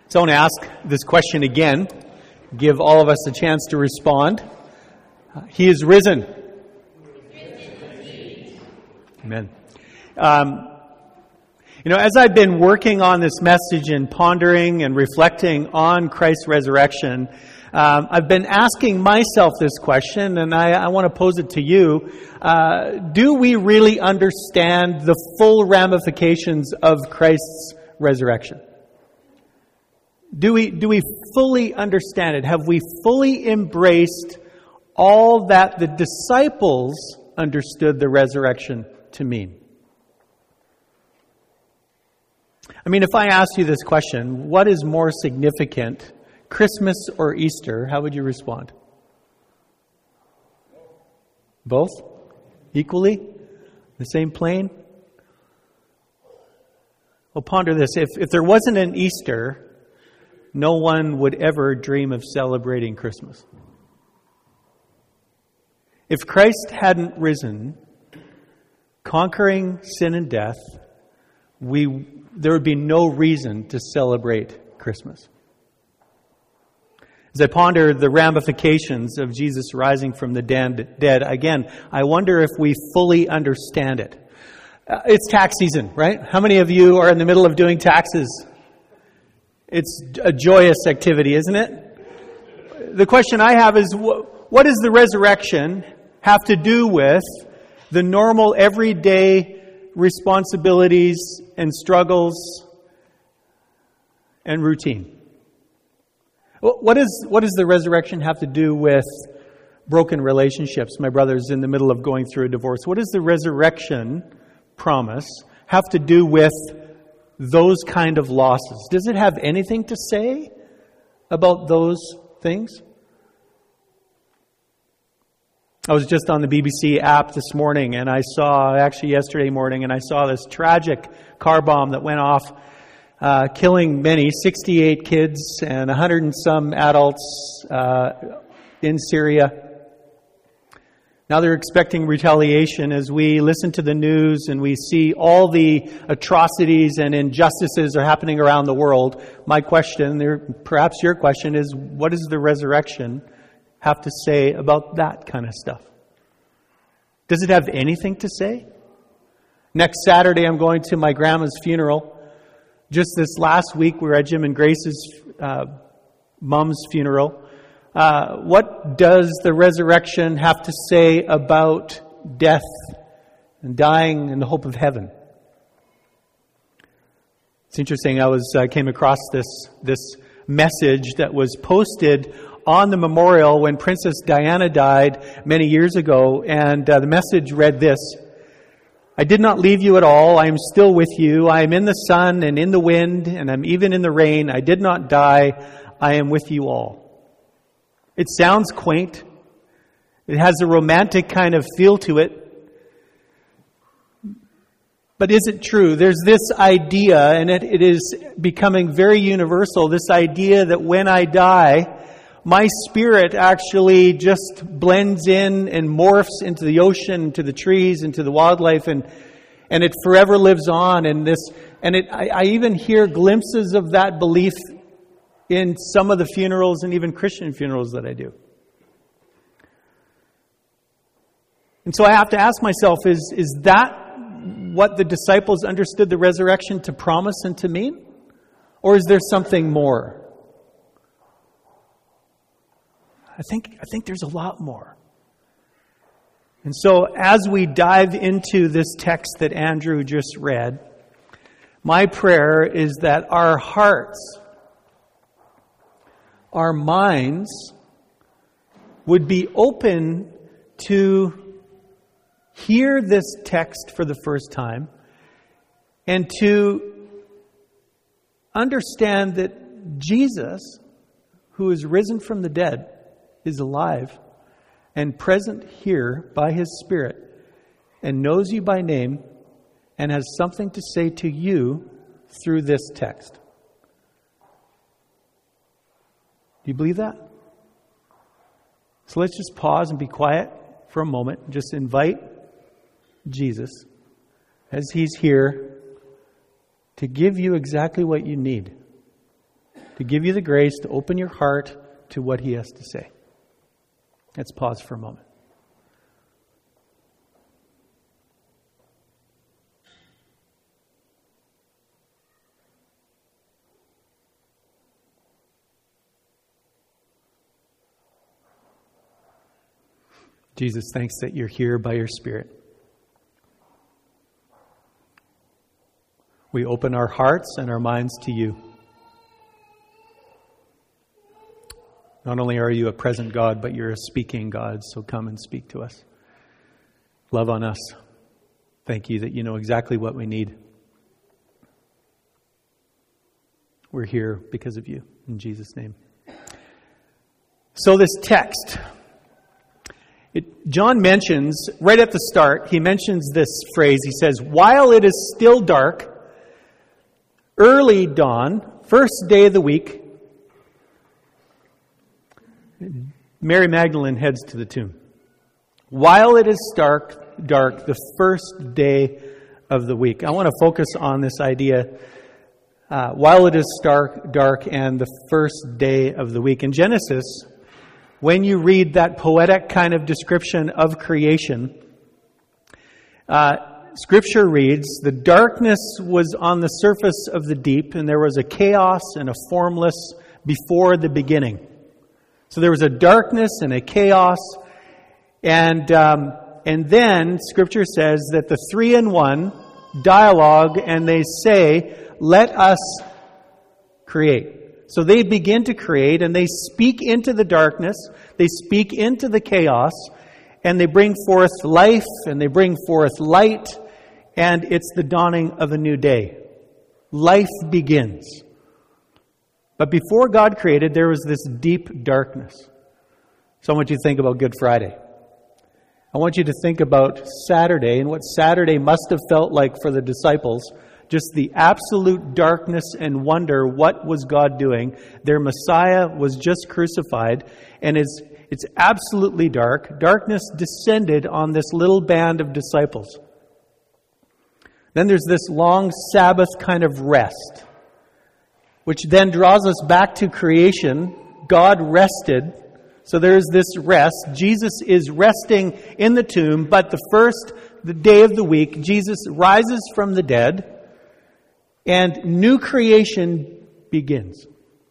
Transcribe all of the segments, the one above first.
So I want to ask this question again, give all of us a chance to respond. He is risen. Amen. As I've been working on this message and pondering and reflecting on Christ's resurrection, I've been asking myself this question, and I want to pose it to you. Do we really understand the full ramifications of Christ's resurrection? Do we fully understand it? Have we fully embraced all that the disciples understood the resurrection to mean? I mean, if I asked you this question, what is more significant, Christmas or Easter, how would you respond? Both? Equally? The same plane? Well, ponder this. If there wasn't an Easter, no one would ever dream of celebrating Christmas. If Christ hadn't risen, conquering sin and death, there would be no reason to celebrate Christmas. As I ponder the ramifications of Jesus rising from the dead, again, I wonder if we fully understand it. It's tax season, right? How many of you are in the middle of doing taxes? It's a joyous activity, isn't it? The question I have is, what does the resurrection have to do with the normal, everyday responsibilities and struggles and routine? What does the resurrection have to do with broken relationships? My brother's in the middle of going through a divorce. What does the resurrection promise have to do with those kind of losses? Does it have anything to say about those things? I was just on the BBC app this morning, and yesterday morning, and I saw this tragic car bomb that went off, killing many, 68 kids and 100 and some adults in Syria. Now they're expecting retaliation as we listen to the news and we see all the atrocities and injustices are happening around the world. My question, perhaps your question, is what does the resurrection have to say about that kind of stuff? Does it have anything to say? Next Saturday I'm going to my grandma's funeral. Just this last week we were at Jim and Grace's mom's funeral. What does the resurrection have to say about death and dying and the hope of heaven? It's interesting. I came across this message that was posted on the memorial when Princess Diana died many years ago, and the message read this: "I did not leave you at all. I am still with you. I am in the sun and in the wind, and I'm even in the rain. I did not die. I am with you all." It sounds quaint. It has a romantic kind of feel to it. But is it true? There's this idea, and it is becoming very universal, this idea that when I die, my spirit actually just blends in and morphs into the ocean, into the trees, into the wildlife, and it forever lives on. I even hear glimpses of that belief in some of the funerals and even Christian funerals that I do. And so I have to ask myself, is that what the disciples understood the resurrection to promise and to mean? Or is there something more? I think there's a lot more. And so as we dive into this text that Andrew just read, my prayer is that our hearts, our minds would be open to hear this text for the first time and to understand that Jesus, who is risen from the dead, is alive and present here by His Spirit and knows you by name and has something to say to you through this text. Do you believe that? So let's just pause and be quiet for a moment and just invite Jesus, as He's here, to give you exactly what you need. to give you the grace to open your heart to what He has to say. Let's pause for a moment. Jesus, thanks that you're here by your Spirit. We open our hearts and our minds to you. Not only are you a present God, but you're a speaking God, so come and speak to us. Love on us. Thank you that you know exactly what we need. We're here because of you. In Jesus' name. So this text, John mentions, right at the start, he mentions this phrase. He says, while it is still dark, early dawn, first day of the week, Mary Magdalene heads to the tomb. While it is dark, the first day of the week. I want to focus on this idea, while it is dark, and the first day of the week. In Genesis, when you read that poetic kind of description of creation, Scripture reads, the darkness was on the surface of the deep, and there was a chaos and a formless before the beginning. So there was a darkness and a chaos, and then Scripture says that the 3-in-1 dialogue, and they say, let us create. So they begin to create, and they speak into the darkness, they speak into the chaos, and they bring forth life, and they bring forth light, and it's the dawning of a new day. Life begins. But before God created, there was this deep darkness. So I want you to think about Good Friday. I want you to think about Saturday and what Saturday must have felt like for the disciples. Just the absolute darkness and wonder, what was God doing? Their Messiah was just crucified, and it's absolutely dark. Darkness descended on this little band of disciples. Then there's this long Sabbath kind of rest, which then draws us back to creation. God rested. So there's this rest. Jesus is resting in the tomb, but the day of the week, Jesus rises from the dead, and new creation begins.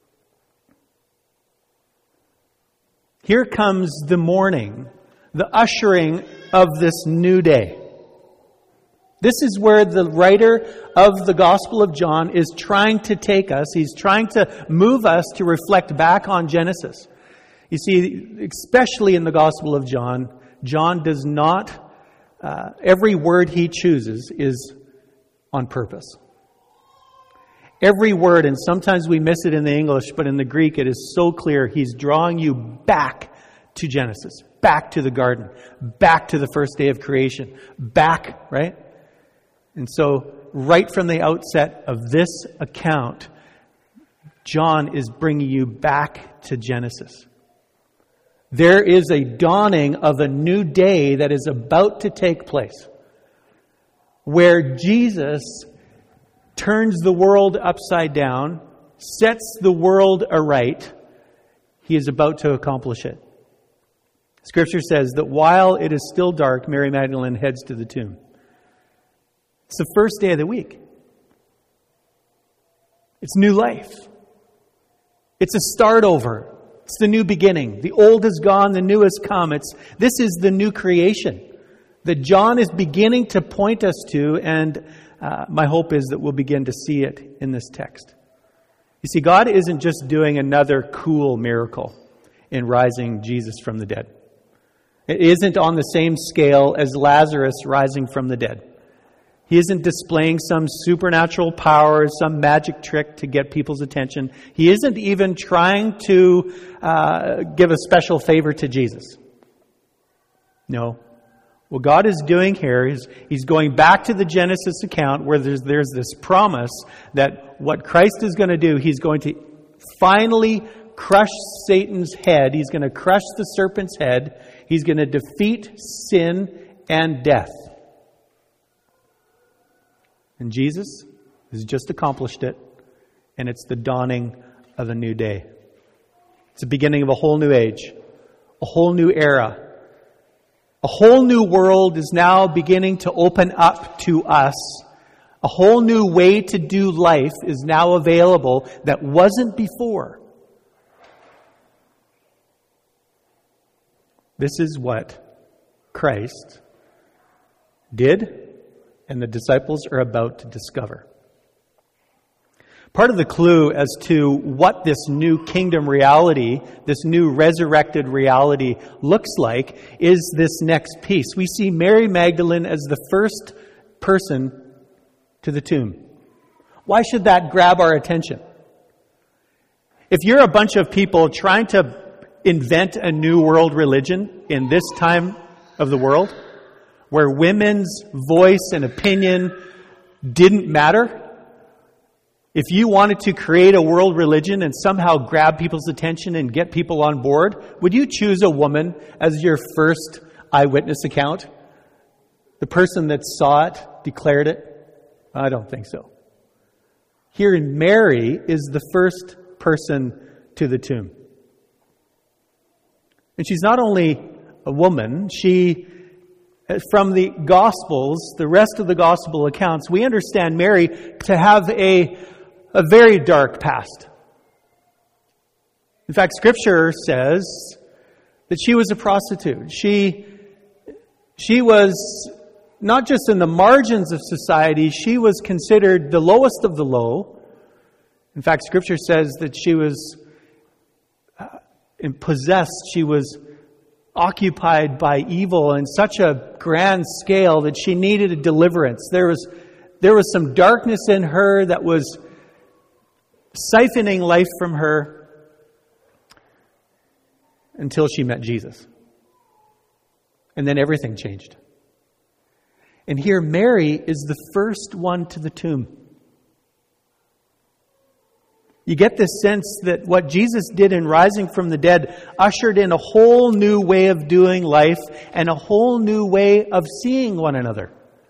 Here comes the morning, the ushering of this new day. This is where the writer of the Gospel of John is trying to take us. He's trying to move us to reflect back on Genesis. You see, especially in the Gospel of John, John does not, every word he chooses is on purpose. Every word, and sometimes we miss it in the English, but in the Greek it is so clear. He's drawing you back to Genesis, back to the garden, back to the first day of creation, back, right? And so, right from the outset of this account, John is bringing you back to Genesis. There is a dawning of a new day that is about to take place, where Jesus turns the world upside down, sets the world aright. He is about to accomplish it. Scripture says that while it is still dark, Mary Magdalene heads to the tomb. It's the first day of the week. It's new life. It's a start over. It's the new beginning. The old is gone, the new has come. This is the new creation that John is beginning to point us to, and my hope is that we'll begin to see it in this text. You see, God isn't just doing another cool miracle in rising Jesus from the dead. It isn't on the same scale as Lazarus rising from the dead. He isn't displaying some supernatural power, some magic trick to get people's attention. He isn't even trying to give a special favor to Jesus. No. What God is doing here is He's going back to the Genesis account where there's this promise that what Christ is going to do, He's going to finally crush Satan's head. He's going to crush the serpent's head. He's going to defeat sin and death. And Jesus has just accomplished it, and it's the dawning of a new day. It's the beginning of a whole new age, a whole new era. A whole new world is now beginning to open up to us. A whole new way to do life is now available that wasn't before. This is what Christ did, and the disciples are about to discover. Part of the clue as to what this new kingdom reality, this new resurrected reality looks like is this next piece. We see Mary Magdalene as the first person to the tomb. Why should that grab our attention? If you're a bunch of people trying to invent a new world religion in this time of the world, where women's voice and opinion didn't matter, if you wanted to create a world religion and somehow grab people's attention and get people on board, would you choose a woman as your first eyewitness account? The person that saw it, declared it? I don't think so. Here, Mary is the first person to the tomb. And she's not only a woman, from the Gospels, the rest of the Gospel accounts, we understand Mary to have a very dark past. In fact, Scripture says that she was a prostitute. She was not just in the margins of society, she was considered the lowest of the low. In fact, Scripture says that she was possessed, she was occupied by evil in such a grand scale that she needed a deliverance. There was some darkness in her that was siphoning life from her until she met Jesus. And then everything changed. And here Mary is the first one to the tomb. You get this sense that what Jesus did in rising from the dead ushered in a whole new way of doing life and a whole new way of seeing one another.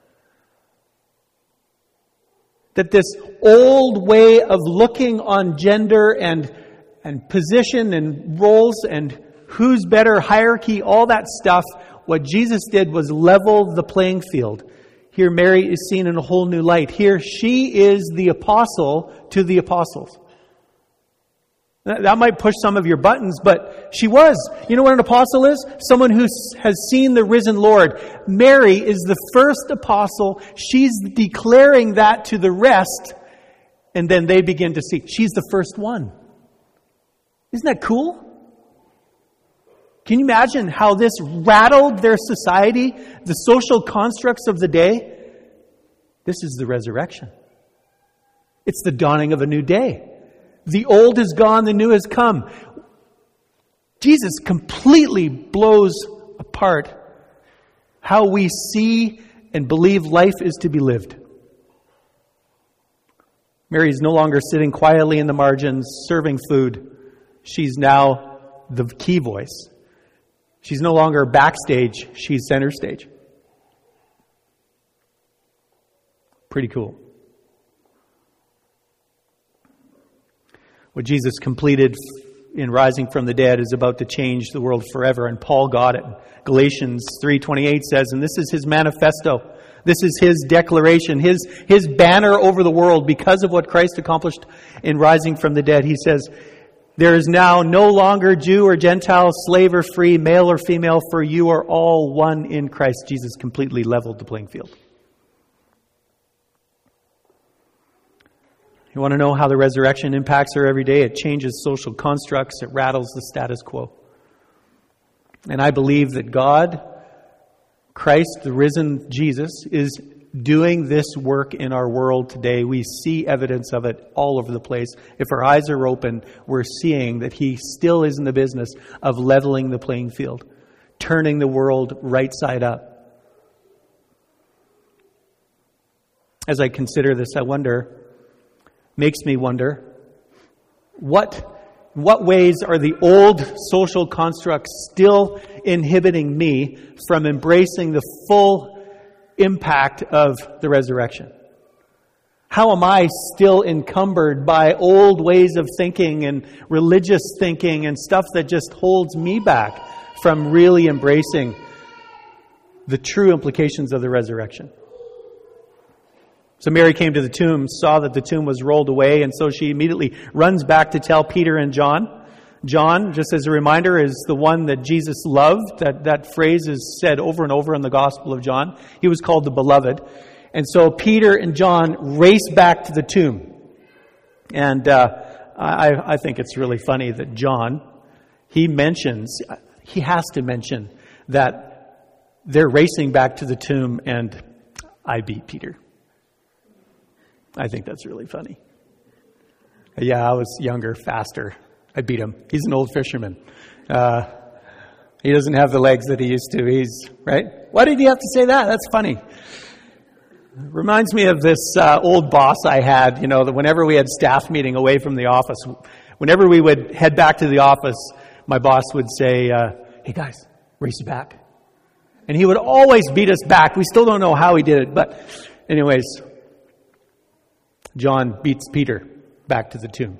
That this old way of looking on gender and position and roles and who's better hierarchy, all that stuff, what Jesus did was level the playing field. Here Mary is seen in a whole new light. Here she is the apostle to the apostles. That might push some of your buttons, but she was. You know what an apostle is? Someone who has seen the risen Lord. Mary is the first apostle. She's declaring that to the rest, and then they begin to see. She's the first one. Isn't that cool? Can you imagine how this rattled their society, the social constructs of the day? This is the resurrection. It's the dawning of a new day. The old is gone, the new has come. Jesus completely blows apart how we see and believe life is to be lived. Mary is no longer sitting quietly in the margins, serving food. She's now the key voice. She's no longer backstage, she's center stage. Pretty cool. What Jesus completed in rising from the dead is about to change the world forever, and Paul got it. Galatians 3:28 says, and this is his manifesto. This is his declaration, his banner over the world because of what Christ accomplished in rising from the dead. He says, there is now no longer Jew or Gentile, slave or free, male or female, for you are all one in Christ. Jesus completely leveled the playing field. You want to know how the resurrection impacts our every day? It changes social constructs. It rattles the status quo. And I believe that God, Christ, the risen Jesus, is doing this work in our world today. We see evidence of it all over the place. If our eyes are open, we're seeing that He still is in the business of leveling the playing field, turning the world right side up. As I consider this, makes me wonder, what ways are the old social constructs still inhibiting me from embracing the full impact of the resurrection? How am I still encumbered by old ways of thinking and religious thinking and stuff that just holds me back from really embracing the true implications of the resurrection? So Mary came to the tomb, saw that the tomb was rolled away, and so she immediately runs back to tell Peter and John. John, just as a reminder, is the one that Jesus loved. That phrase is said over and over in the Gospel of John. He was called the Beloved. And so Peter and John race back to the tomb. And I think it's really funny that John, he has to mention that they're racing back to the tomb and I beat Peter. I think that's really funny. Yeah, I was younger, faster. I beat him. He's an old fisherman. He doesn't have the legs that he used to. Right? Why did you have to say that? That's funny. Reminds me of this old boss I had, that whenever we had staff meeting away from the office, whenever we would head back to the office, my boss would say, hey guys, race it back. And he would always beat us back. We still don't know how he did it. But anyways, John beats Peter back to the tomb.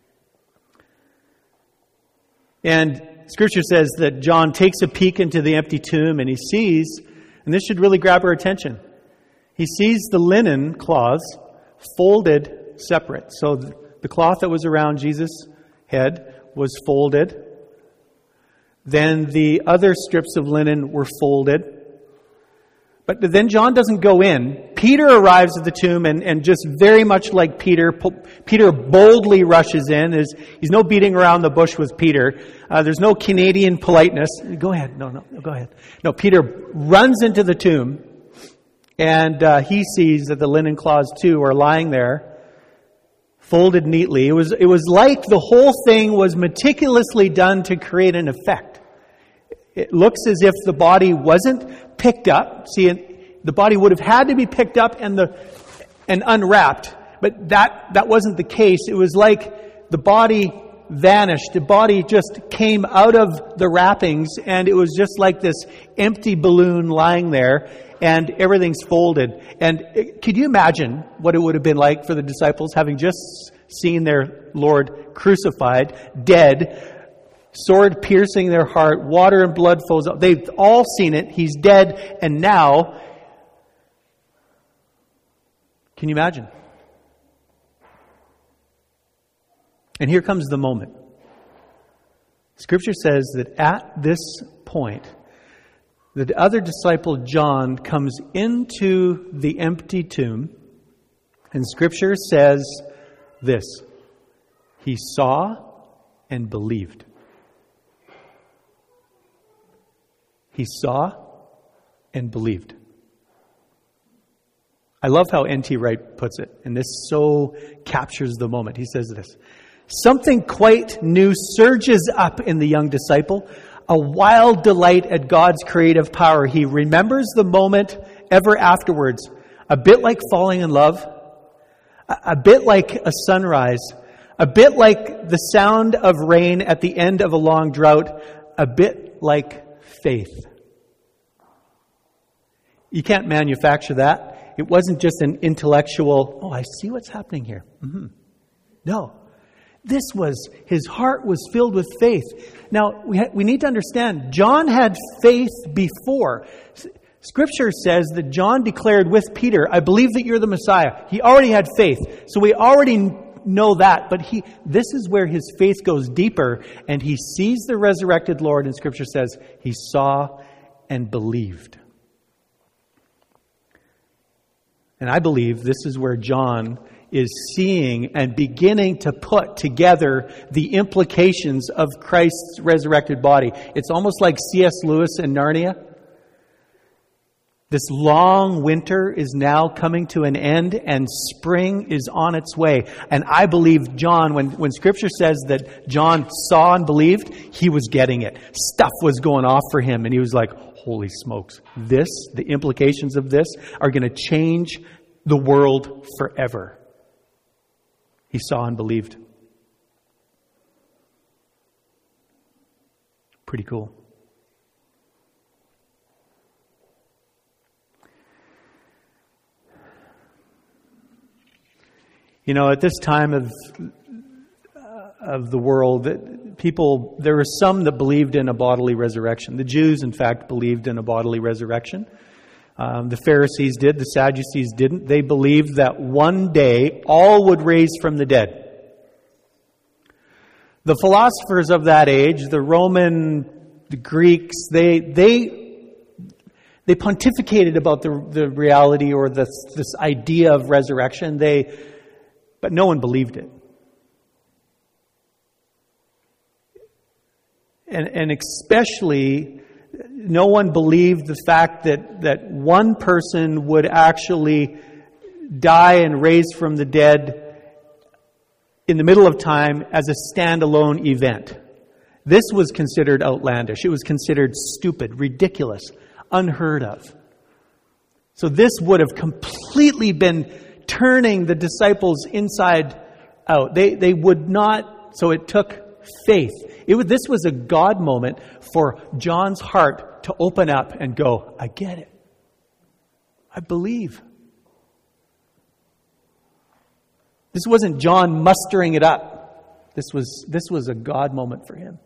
And Scripture says that John takes a peek into the empty tomb and he sees, and this should really grab our attention, he sees the linen cloths folded separate. So the cloth that was around Jesus' head was folded. Then the other strips of linen were folded. But then John doesn't go in. Peter arrives at the tomb and just very much like Peter boldly rushes in. There's no beating around the bush with Peter. There's no Canadian politeness. Go ahead. No, go ahead. No, Peter runs into the tomb and he sees that the linen cloths too are lying there, folded neatly. It was like the whole thing was meticulously done to create an effect. It looks as if the body wasn't picked up. See, the body would have had to be picked up and unwrapped, but that wasn't the case. It was like the body vanished. The body just came out of the wrappings, and it was just like this empty balloon lying there, and everything's folded. And could you imagine what it would have been like for the disciples, having just seen their Lord crucified, dead, sword piercing their heart, water and blood flows out. They've all seen it. He's dead. And now, can you imagine? And here comes the moment. Scripture says that at this point, the other disciple, John, comes into the empty tomb. And Scripture says this: he saw and believed. He saw and believed. I love how N.T. Wright puts it, and this so captures the moment. He says this: something quite new surges up in the young disciple, a wild delight at God's creative power. He remembers the moment ever afterwards, a bit like falling in love, a bit like a sunrise, a bit like the sound of rain at the end of a long drought, a bit like faith. You can't manufacture that. It wasn't just an intellectual, I see what's happening here. Mm-hmm. No. His heart was filled with faith. Now, we need to understand, John had faith before. Scripture says that John declared with Peter, I believe that you're the Messiah. He already had faith. So we already know that, but this is where his faith goes deeper, and he sees the resurrected Lord, and Scripture says he saw and believed. And I believe this is where John is seeing and beginning to put together the implications of Christ's resurrected body. It's almost like C.S. Lewis in Narnia. This long winter is now coming to an end and spring is on its way. And I believe John, when Scripture says that John saw and believed, he was getting it. Stuff was going off for him and he was like, holy smokes, the implications of this are going to change the world forever. He saw and believed. Pretty cool. You know, at this time of the world, there were some that believed in a bodily resurrection. The Jews, in fact, believed in a bodily resurrection. The Pharisees did. The Sadducees didn't. They believed that one day all would raise from the dead. The philosophers of that age, the Roman, the Greeks, they pontificated about the reality or this idea of resurrection. But no one believed it. And especially, no one believed the fact that one person would actually die and raise from the dead in the middle of time as a standalone event. This was considered outlandish. It was considered stupid, ridiculous, unheard of. So this would have completely been turning the disciples inside out. They would not, so it took faith. This was a God moment for John's heart to open up and go, I get it. I believe. This wasn't John mustering it up. This was a God moment for him.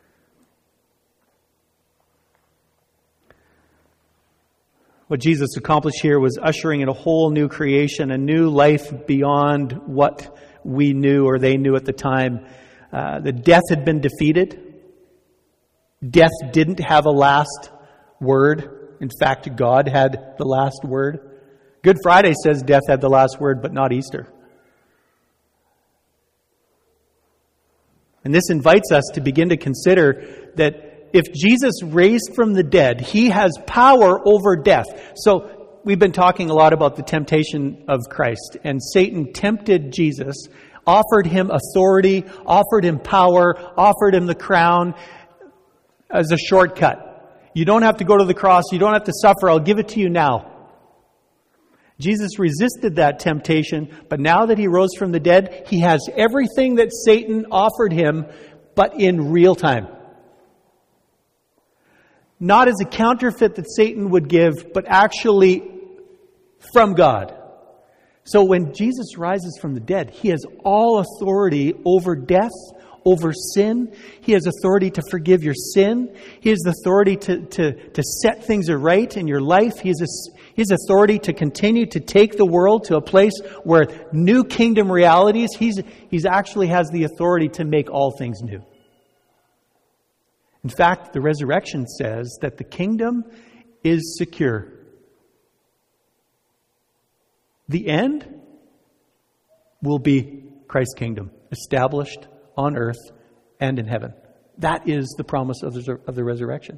What Jesus accomplished here was ushering in a whole new creation, a new life beyond what we knew or they knew at the time. The death had been defeated. Death didn't have a last word. In fact, God had the last word. Good Friday says death had the last word, but not Easter. And this invites us to begin to consider that if Jesus raised from the dead, He has power over death. So we've been talking a lot about the temptation of Christ. And Satan tempted Jesus, offered Him authority, offered Him power, offered Him the crown as a shortcut. You don't have to go to the cross. You don't have to suffer. I'll give it to you now. Jesus resisted that temptation, but now that He rose from the dead, He has everything that Satan offered Him, but in real time. Not as a counterfeit that Satan would give, but actually from God. So when Jesus rises from the dead, He has all authority over death, over sin. He has authority to forgive your sin. He has authority to set things right in your life. He has authority to continue to take the world to a place where new kingdom realities, He's actually has the authority to make all things new. In fact, the resurrection says that the kingdom is secure. The end will be Christ's kingdom, established on earth and in heaven. That is the promise of the resurrection.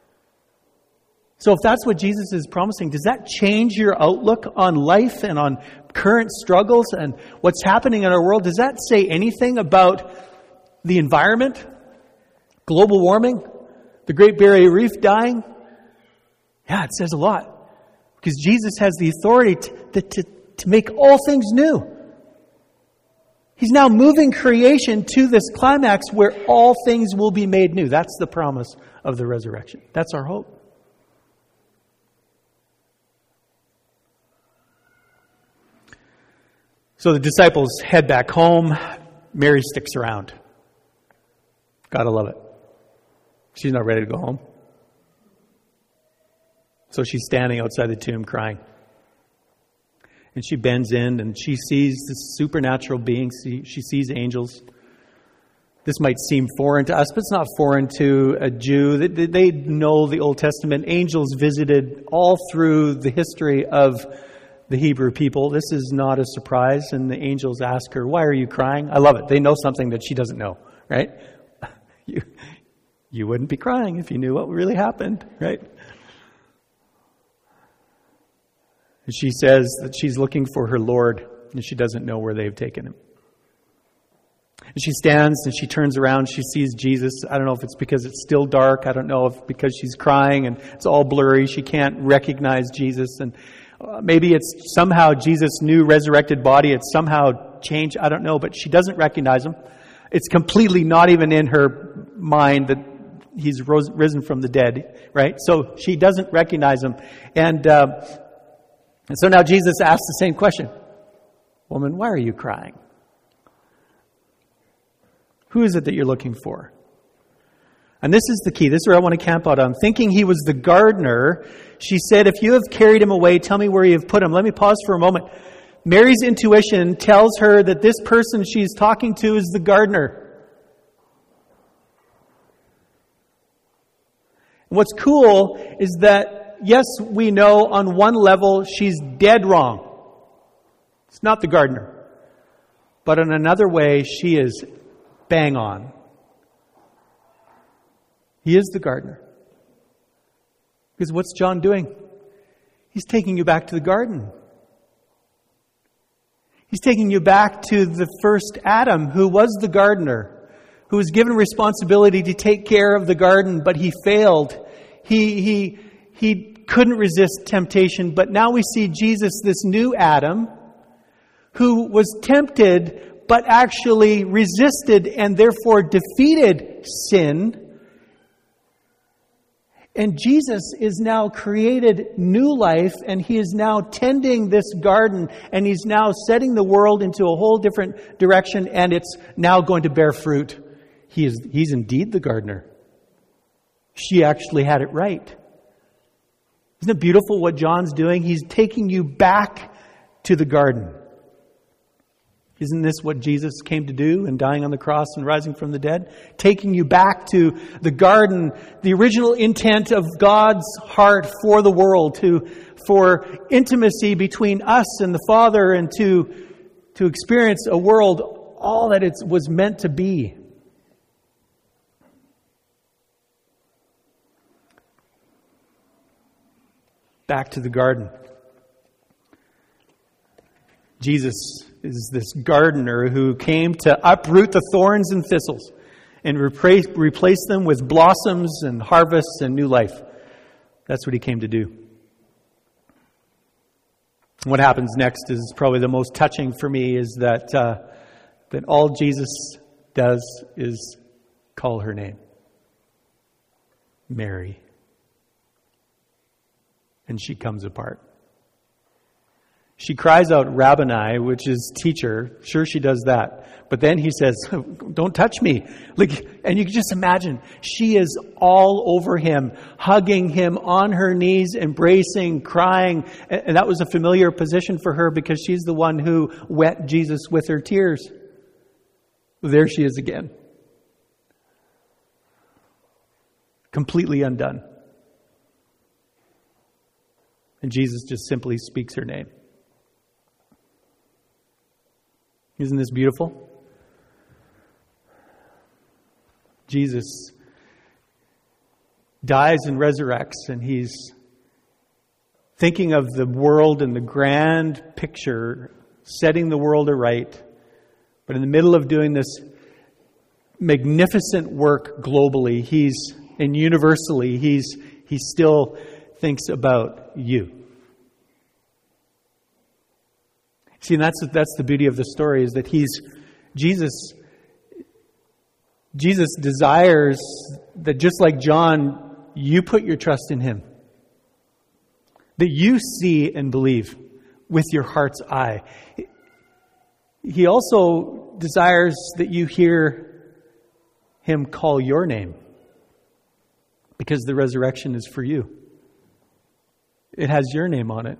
So if that's what Jesus is promising, does that change your outlook on life and on current struggles and what's happening in our world? Does that say anything about the environment? Global warming? The Great Barrier Reef dying? Yeah, it says a lot. Because Jesus has the authority to make all things new. He's now moving creation to this climax where all things will be made new. That's the promise of the resurrection. That's our hope. So the disciples head back home. Mary sticks around. Gotta love it. She's not ready to go home. So she's standing outside the tomb crying. And she bends in and she sees this supernatural being. She sees angels. This might seem foreign to us, but it's not foreign to a Jew. They know the Old Testament. Angels visited all through the history of the Hebrew people. This is not a surprise. And the angels ask her, "Why are you crying?" I love it. They know something that she doesn't know, right? You wouldn't be crying if you knew what really happened, right? And she says that she's looking for her Lord and she doesn't know where they've taken Him. And she stands and she turns around. She sees Jesus. I don't know if it's because it's still dark. I don't know if because she's crying and it's all blurry. She can't recognize Jesus. And maybe it's somehow Jesus' new resurrected body. It's somehow changed. I don't know. But she doesn't recognize Him. It's completely not even in her mind that He's risen from the dead, right? So she doesn't recognize Him. And so now Jesus asks the same question. Woman, why are you crying? Who is it that you're looking for? And this is the key. This is where I want to camp out on. Thinking he was the gardener, she said, if you have carried him away, tell me where you have put him. Let me pause for a moment. Mary's intuition tells her that this person she's talking to is the gardener. And what's cool is that, yes, we know on one level she's dead wrong. It's not the gardener. But in another way, she is bang on. He is the gardener. Because what's John doing? He's taking you back to the garden. He's taking you back to the first Adam, who was the gardener, who was given responsibility to take care of the garden, but he failed. He couldn't resist temptation, but now we see Jesus, this new Adam, who was tempted, but actually resisted and therefore defeated sin. And Jesus is now created new life, and he is now tending this garden, and he's now setting the world into a whole different direction, and it's now going to bear fruit. He's indeed the gardener. She actually had it right. Isn't it beautiful what John's doing? He's taking you back to the garden. Isn't this what Jesus came to do in dying on the cross and rising from the dead? Taking you back to the garden, the original intent of God's heart for the world, for intimacy between us and the Father, and to experience a world all that it was meant to be. Back to the garden. Jesus is this gardener who came to uproot the thorns and thistles and replace them with blossoms and harvests and new life. That's what he came to do. What happens next is probably the most touching for me, is that all Jesus does is call her name. Mary. And she comes apart. She cries out, Rabboni, which is teacher. Sure, she does that. But then he says, don't touch me. And you can just imagine, she is all over him, hugging him on her knees, embracing, crying. And that was a familiar position for her because she's the one who wet Jesus with her tears. There she is again. Completely undone. And Jesus just simply speaks her name. Isn't this beautiful? Jesus dies and resurrects, and he's thinking of the world and the grand picture, setting the world aright. But in the middle of doing this magnificent work globally, and universally, he still thinks about you. See, and that's the beauty of the story, is that Jesus desires that, just like John, you put your trust in him. That you see and believe with your heart's eye. He also desires that you hear him call your name. Because the resurrection is for you. It has your name on it.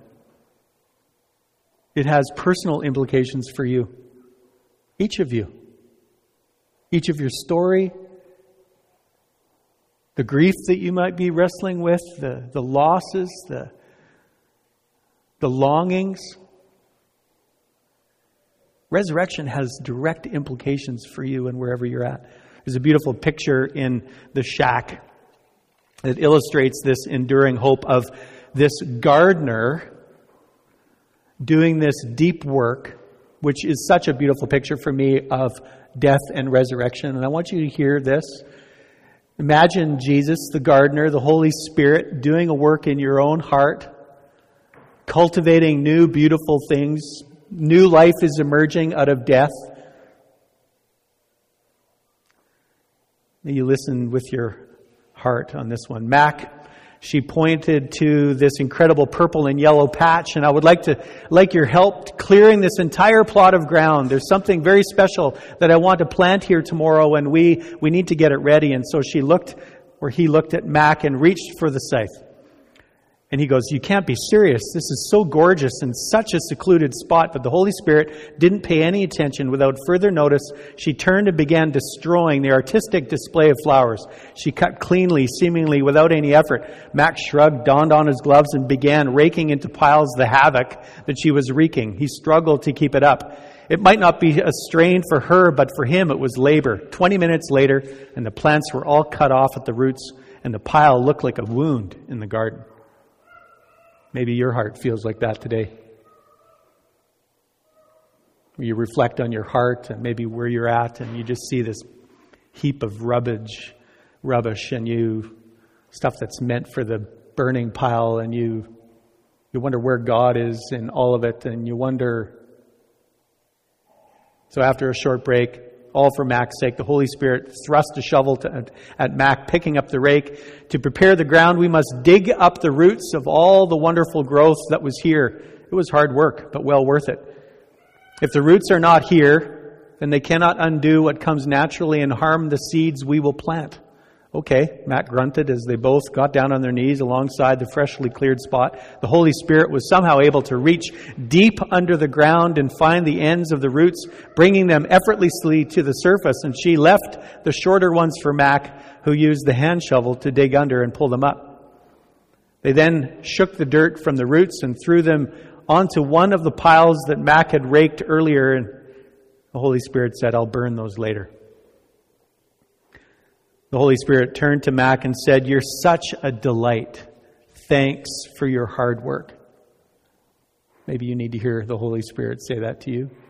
It has personal implications for you. Each of you. Each of your story. The grief that you might be wrestling with. The losses. The longings. Resurrection has direct implications for you and wherever you're at. There's a beautiful picture in the shack that illustrates this enduring hope of this gardener doing this deep work, which is such a beautiful picture for me of death and resurrection. And I want you to hear this. Imagine Jesus, the gardener, the Holy Spirit, doing a work in your own heart, cultivating new, beautiful things. New life is emerging out of death. May you listen with your heart on this one. Mac She pointed to this incredible purple and yellow patch, and I would like your help clearing this entire plot of ground. There's something very special that I want to plant here tomorrow, and we need to get it ready. And so he looked at Mac and reached for the scythe. And he goes, "You can't be serious. This is so gorgeous and such a secluded spot." But the Holy Spirit didn't pay any attention. Without further notice, she turned and began destroying the artistic display of flowers. She cut cleanly, seemingly without any effort. Max shrugged, donned on his gloves, and began raking into piles the havoc that she was wreaking. He struggled to keep it up. It might not be a strain for her, but for him it was labor. 20 minutes later, and the plants were all cut off at the roots, and the pile looked like a wound in the garden. Maybe your heart feels like that today. You reflect on your heart and maybe where you're at, and you just see this heap of rubbish, and stuff that's meant for the burning pile, and you wonder where God is in all of it, and you wonder. So after a short break, all for Mac's sake, the Holy Spirit thrust a shovel at Mac, picking up the rake. To prepare the ground, we must dig up the roots of all the wonderful growth that was here. It was hard work, but well worth it. If the roots are not here, then they cannot undo what comes naturally and harm the seeds we will plant. Okay, Mac grunted as they both got down on their knees alongside the freshly cleared spot. The Holy Spirit was somehow able to reach deep under the ground and find the ends of the roots, bringing them effortlessly to the surface, and she left the shorter ones for Mac, who used the hand shovel to dig under and pull them up. They then shook the dirt from the roots and threw them onto one of the piles that Mac had raked earlier, and the Holy Spirit said, "I'll burn those later." The Holy Spirit turned to Mac and said, "You're such a delight. Thanks for your hard work." Maybe you need to hear the Holy Spirit say that to you.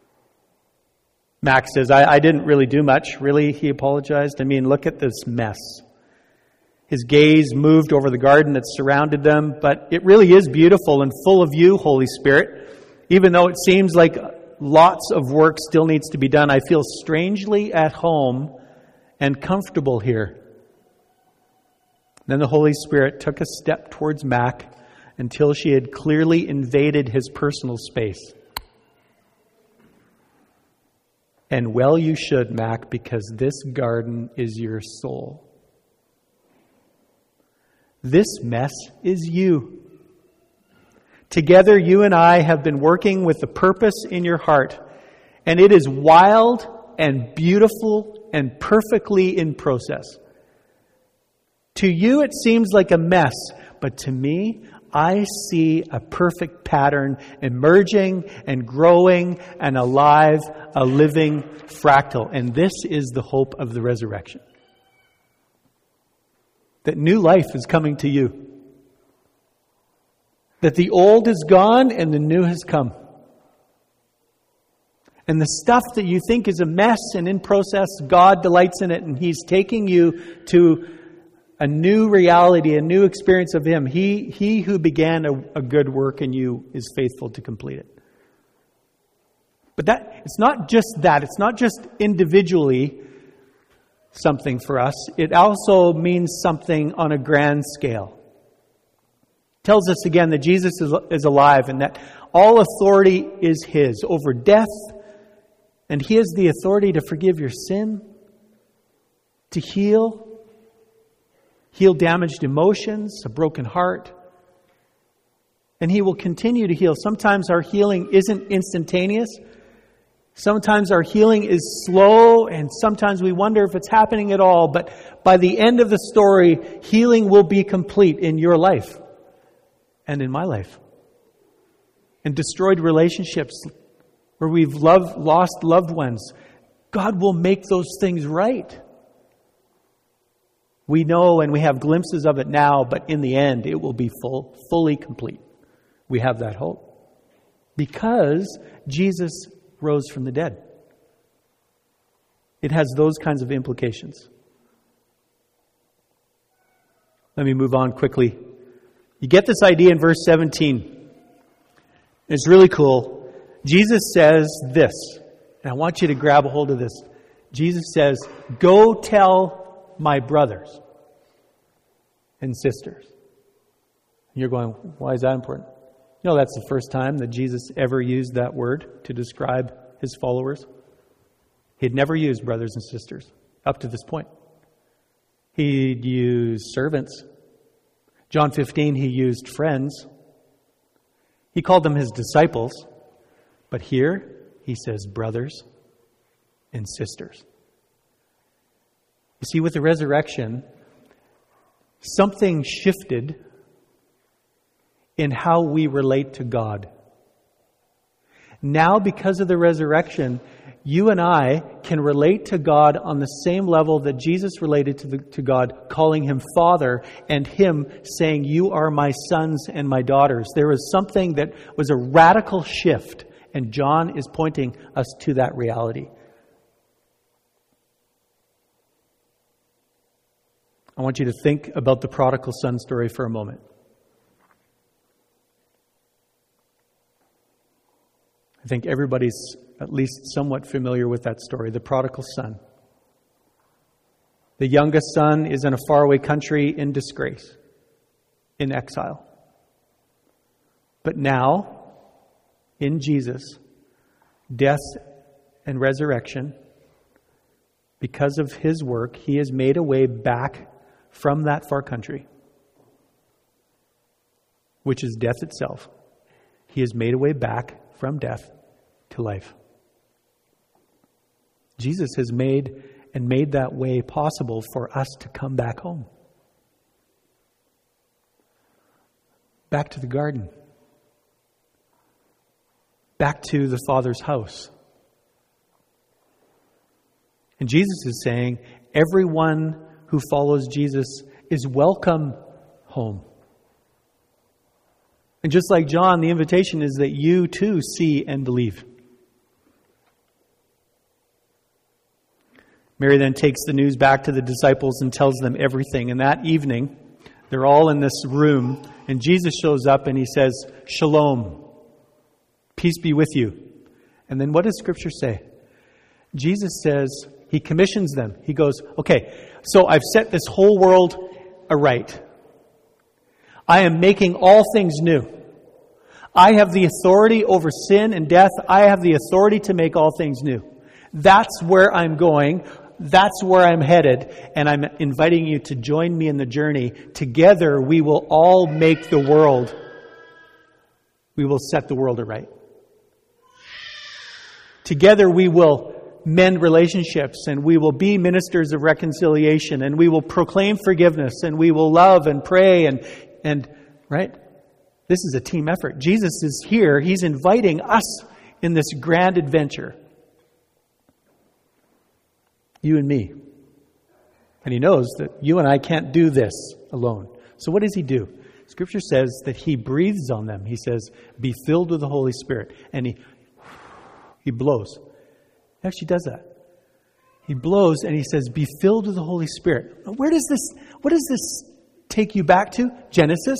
Mac says, I didn't really do much. Really, he apologized. I mean, look at this mess. His gaze moved over the garden that surrounded them, but it really is beautiful and full of you, Holy Spirit. Even though it seems like lots of work still needs to be done, I feel strangely at home and comfortable here. Then the Holy Spirit took a step towards Mac until she had clearly invaded his personal space. "And well you should, Mac, because this garden is your soul. This mess is you. Together you and I have been working with the purpose in your heart, and it is wild and beautiful and perfectly in process. To you it seems like a mess, but to me, I see a perfect pattern emerging and growing and alive, a living fractal. And this is the hope of the resurrection. That new life is coming to you. That the old is gone and the new has come. And the stuff that you think is a mess and in process, God delights in it, and He's taking you to a new reality, a new experience of Him. He who began a good work in you is faithful to complete it. But it's not just that. It's not just individually something for us. It also means something on a grand scale. It tells us again that Jesus is alive and that all authority is His over death. And He has the authority to forgive your sin, to heal damaged emotions, a broken heart. And He will continue to heal. Sometimes our healing isn't instantaneous. Sometimes our healing is slow, and sometimes we wonder if it's happening at all. But by the end of the story, healing will be complete in your life and in my life. And destroyed relationships where we've lost loved ones, God will make those things right. We know and we have glimpses of it now, but in the end, it will be fully complete. We have that hope. Because Jesus rose from the dead. It has those kinds of implications. Let me move on quickly. You get this idea in verse 17. It's really cool. Jesus says this, and I want you to grab a hold of this. Jesus says, "Go tell my brothers and sisters." You're going, why is that important? You know, that's the first time that Jesus ever used that word to describe his followers. He'd never used brothers and sisters up to this point. He'd used servants. John 15, he used friends. He called them his disciples. But here, he says brothers and sisters. You see, with the resurrection, something shifted in how we relate to God. Now, because of the resurrection, you and I can relate to God on the same level that Jesus related to God, calling him Father, and him saying, "You are my sons and my daughters." There was something that was a radical shift, and John is pointing us to that reality. I want you to think about the prodigal son story for a moment. I think everybody's at least somewhat familiar with that story, the prodigal son. The youngest son is in a faraway country in disgrace, in exile. But now, in Jesus, death and resurrection, because of his work, he has made a way back from that far country, which is death itself. He has made a way back from death to life. Jesus has made that way possible for us to come back home. Back to the garden. Back to the Father's house. And Jesus is saying, everyone who follows Jesus is welcome home. And just like John, the invitation is that you too see and believe. Mary then takes the news back to the disciples and tells them everything. And that evening, they're all in this room, and Jesus shows up and he says, "Shalom, peace be with you." And then what does Scripture say? Jesus says, he commissions them. He goes, "Okay, so I've set this whole world aright. I am making all things new. I have the authority over sin and death. I have the authority to make all things new. That's where I'm going. That's where I'm headed. And I'm inviting you to join me in the journey. Together, we will all make the world. We will set the world aright. Together, we will mend relationships, and we will be ministers of reconciliation, and we will proclaim forgiveness, and we will love and pray and right? This is a team effort. Jesus is here. He's inviting us in this grand adventure. You and me. And he knows that you and I can't do this alone. So what does he do? Scripture says that he breathes on them. He says, "Be filled with the Holy Spirit." And he blows. He actually does that. He blows and he says, "Be filled with the Holy Spirit." What does this take you back to? Genesis?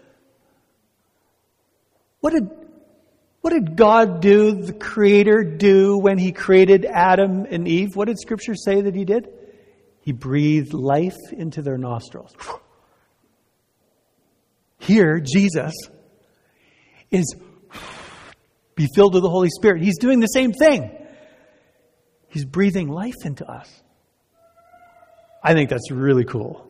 What did God do, the Creator do, when he created Adam and Eve? What did Scripture say that he did? He breathed life into their nostrils. Here, Jesus is be filled with the Holy Spirit. He's doing the same thing. He's breathing life into us. I think that's really cool.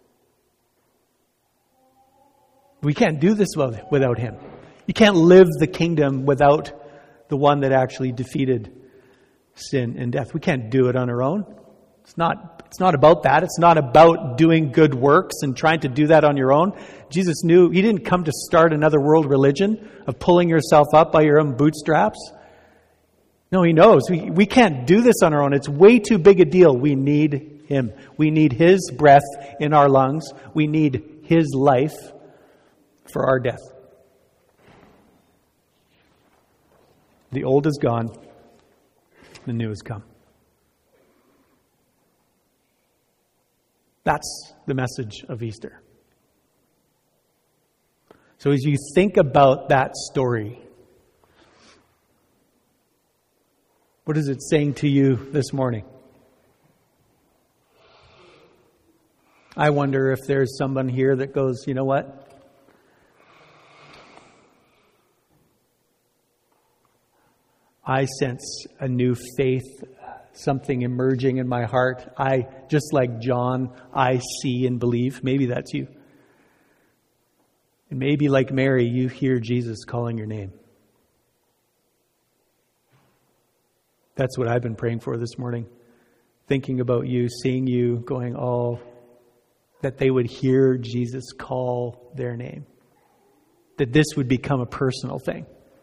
We can't do this without him. You can't live the kingdom without the one that actually defeated sin and death. We can't do it on our own. It's not about that. It's not about doing good works and trying to do that on your own. Jesus knew he didn't come to start another world religion of pulling yourself up by your own bootstraps. No, he knows. We can't do this on our own. It's way too big a deal. We need him. We need his breath in our lungs. We need his life for our death. The old is gone. The new has come. That's the message of Easter. So as you think about that story, what is it saying to you this morning? I wonder if there's someone here that goes, you know what? I sense a new faith, something emerging in my heart. Just like John, I see and believe. Maybe that's you. And maybe like Mary, you hear Jesus calling your name. That's what I've been praying for this morning. Thinking about you, seeing you, going, oh, that they would hear Jesus call their name. That this would become a personal thing.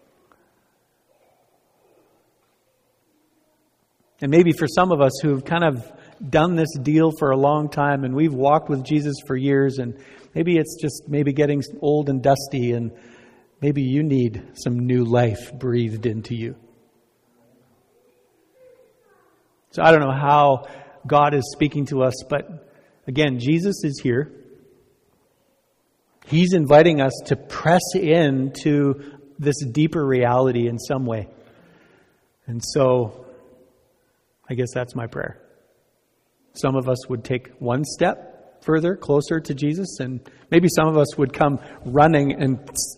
And maybe for some of us who've kind of done this deal for a long time and we've walked with Jesus for years, and maybe it's just getting old and dusty, and maybe you need some new life breathed into you. So I don't know how God is speaking to us, but again, Jesus is here. He's inviting us to press into this deeper reality in some way. And so I guess that's my prayer. Some of us would take one step further, closer to Jesus, and maybe some of us would come running and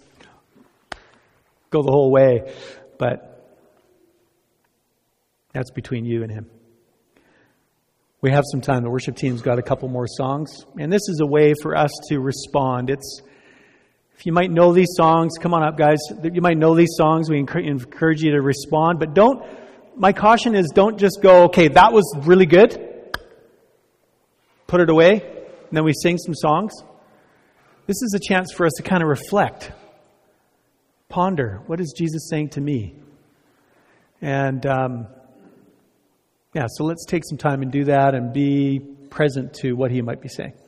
go the whole way. But that's between you and Him. We have some time. The worship team's got a couple more songs. And this is a way for us to respond. If you might know these songs, come on up, guys. You might know these songs. We encourage you to respond. But my caution is don't just go, okay, that was really good. Put it away. And then we sing some songs. This is a chance for us to kind of reflect. Ponder. What is Jesus saying to me? And so let's take some time and do that and be present to what He might be saying.